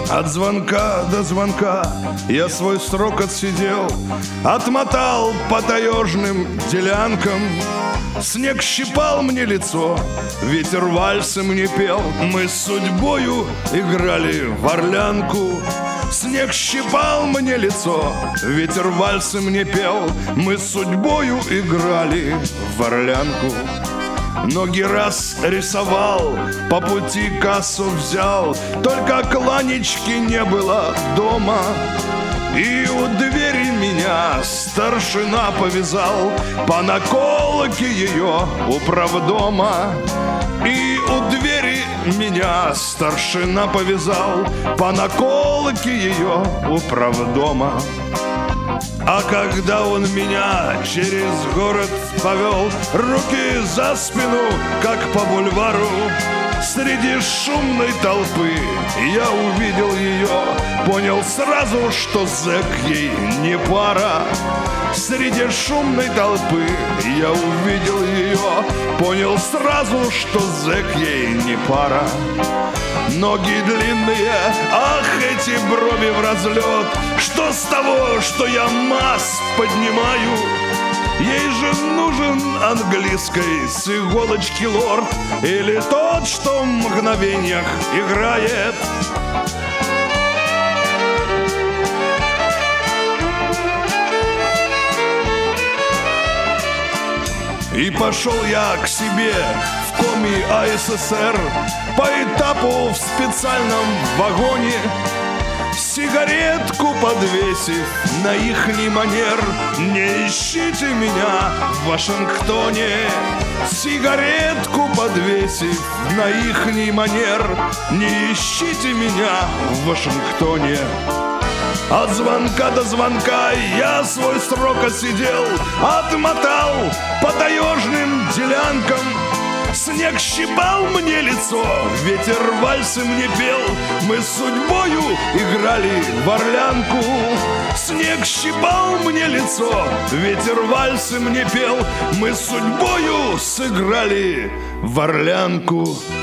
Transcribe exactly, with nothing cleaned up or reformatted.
От звонка до звонка я свой срок отсидел, отмотал по таежным делянкам. Снег щипал мне лицо, ветер вальсы мне пел. Мы с судьбою играли в орлянку. Снег щипал мне лицо, ветер вальсы мне пел. Мы с судьбою играли в орлянку. Ноги раз рисовал, по пути кассу взял, только кланечки не было дома. И у двери меня старшина повязал по наколке ее управдома. И у двери меня старшина повязал по наколке ее управдома. А когда он меня через город повел, руки за спину, как по бульвару, среди шумной толпы я увидел ее, понял сразу, что зэк ей не пара. Среди шумной толпы я увидел ее, понял сразу, что зэк ей не пара. Ноги длинные, ах, эти брови в разлет. Что с того, что я масс поднимаю? Ей же нужен английской с иголочки лорд, или тот, что в мгновениях играет. И пошел я к себе в коми АССР по этапу в специальном вагоне, сигаретку подвесив на ихний манер. Не ищите меня в Вашингтоне. Сигаретку подвесив на ихний манер. Не ищите меня в Вашингтоне. От звонка до звонка я свой срок отсидел, отмотал по таежным делянкам. Снег щипал мне лицо, ветер вальсы мне пел. Мы с судьбою играли в орлянку. Снег щипал мне лицо, ветер вальсы мне пел. Мы с судьбою сыграли в орлянку.